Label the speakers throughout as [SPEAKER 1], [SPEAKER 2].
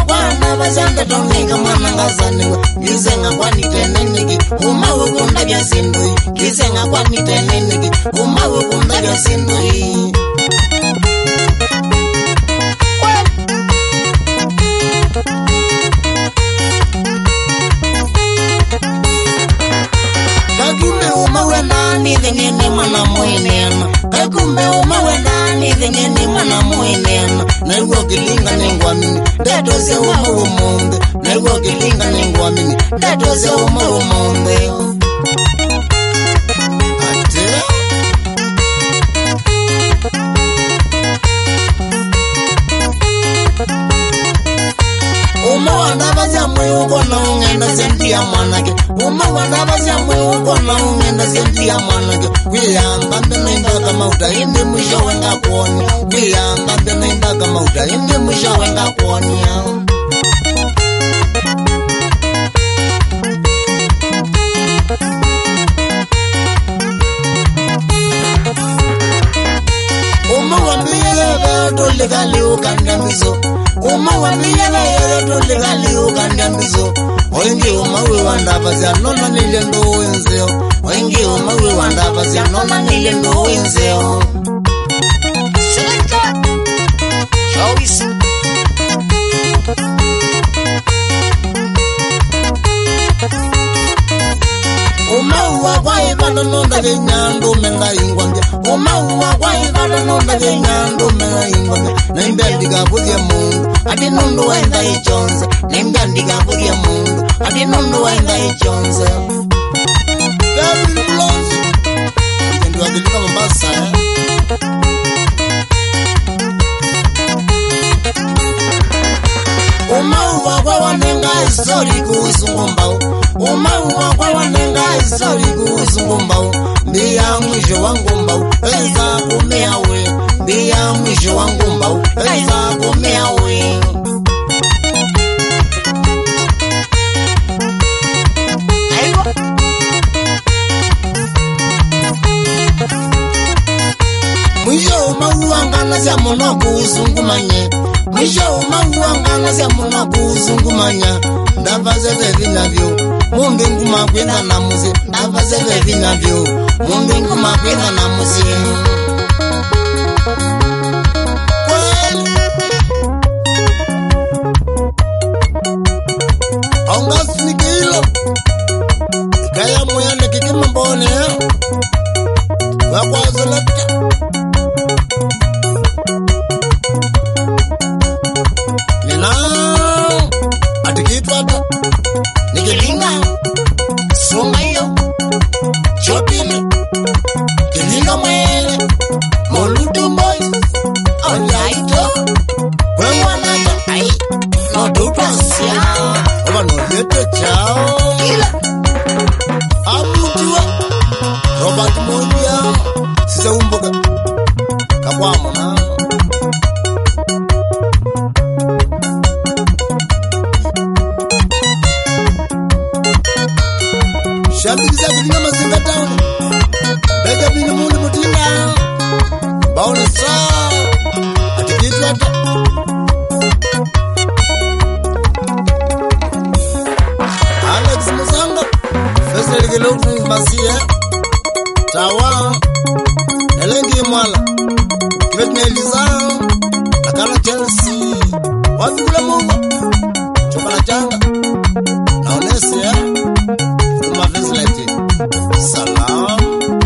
[SPEAKER 1] wana bazanga tonenga mwana ngazani gizenga kwani teneniki umawe kunda bya sindui gizenga kwani teneniki umawe kunda bya sindui Kakumbe umawe nani dhengene mwana muenena Kakumbe umawe nani dhengene mwana muenena Naiwa kilinga nengwamini Datoze umawe munde Naiwa kilinga nengwamini Datoze umawe munde Ate Umawanda bazya mwuko na ungenda sentia mwanake Umawanda bazya mwuko na ungenda sentia mwanake Wiyamba mbena kama utainde mwisho wenga kuoni Wiyamba mbena kama utainde mwisho wenga kuoni Umawambiyele tolegali ukandamizo Umawambiyele tolegali ukandamizo Oingi umawe wandabazya nona nilendo wenzeo Oingi umawe wandabazya nona nilendo wenzeo
[SPEAKER 2] Selector Choice
[SPEAKER 1] Umauwa kwa ibada nonda genyando menga ingwambya Umauwa kwa ibada nonda genyando menga ingwambya Naimbya ndigavuye mundu adi nundu wenda ichonze Naimbya ndigavuye mundu adi nundu wenda ichonze David Mlozi Ndio adilika Mombasa Umauwa kwa wanenga isori kuusungumbao Umauwa kwa wanenga isori kuusungumbao Mbia mwisho wangu mbao Eza kumea we Mbia mwisho wangu mbao Eza kumea we
[SPEAKER 2] Aiwa
[SPEAKER 1] Mwisho umauwa ngana sya muna kuusungumanye Mwisho umauwa ngana sya muna kuusungumanya Ndavaze vevi navyo Mumbi nguma kwenda na muzi Ndavaze vevi navyo Mumbi nguma kwenda na muzi Kweli Ongas nikilo Kaya moya nekikima mbone Wakwazo lepta Atikitwata Nikilinga Songayo Chopili Kilinga mwele Molutu boys Onyaito Kwenye wanata Ai Notupa siya Oba nolete chao
[SPEAKER 2] Kila
[SPEAKER 1] Abutua Robert Mondia Sisa umboga Kabwamo na Shambikiza kilinga mazinga town Bega bini muli mutinda Baone saa Atikitwata Alex Muzanga Festa ligelotu masia Tawa Elengi mwala Kivetne Eliza Nakala Chelsea Wafi kule mungu Chokala changa Naonesi ya Salam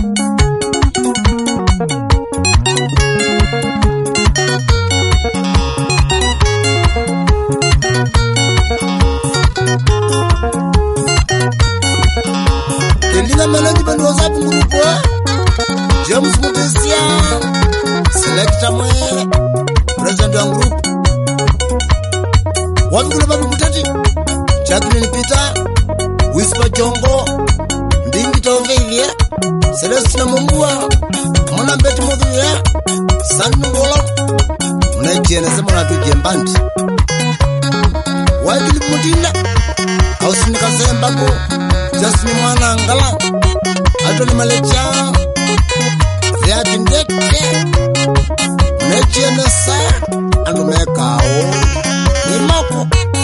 [SPEAKER 1] Kelinga melodi bando WhatsApp grupo James Mutesia Selector mwe President wa group Wapi kule babu mutati Jacqueline Peter Whisper Jongo Ndingi Tovelia Celestina Mumbua Mwana Beti Mudhuya Sandu Ngolo Mnaichene sema natujie mbandi Waikili Mutinda Hausini Kasembako Jasini Mwana Ngala Atoni Malecha Riati Ndeke Mnaichene sa Andumekao Nimoko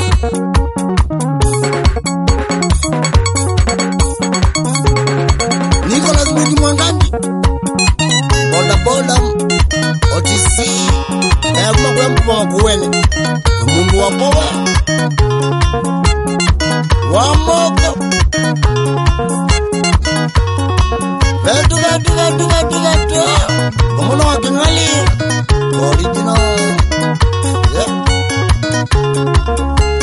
[SPEAKER 1] Wamoko Vetu Komono wa Kingali Original. Yeah.